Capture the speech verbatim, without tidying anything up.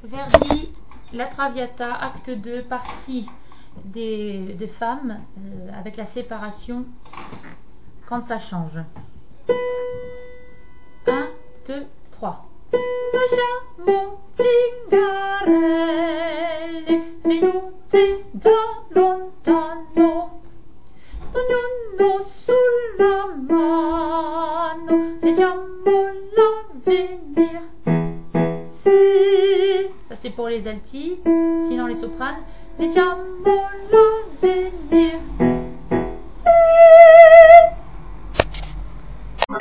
Verdi, la Traviata, acte deux, partie des, des femmes, euh, avec la séparation quand ça change. un, deux, trois. Lasciamo zingarelle venuti da lontano, ognuno sulla mano, leggiamola venir. Si, ça c'est pour les alti, sinon les sopranes, leggiamola venir.